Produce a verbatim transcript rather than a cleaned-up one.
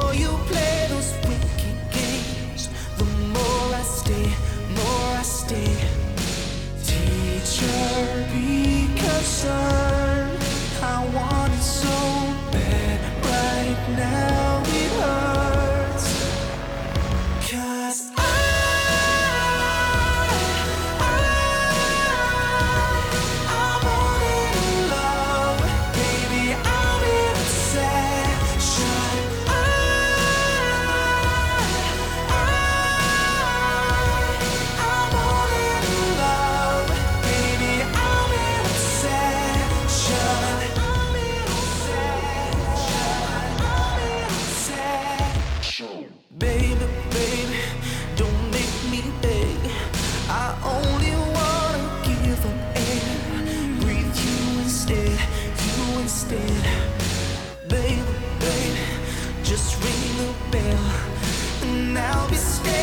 more you play those wicked games, the more I stay, more I stay. Teacher, be concerned. I want it so bad right now, it hurts. 'Cause I, I, I'm all in love, baby, I'm in obsession. I, I, I'm all in love, baby, I'm in obsession. I'm in obsession, I'm in obsession. Baby, baby, don't make me beg. I only wanna give up air, breathe you instead, you instead. Baby, baby, just ring the bell and I'll be still.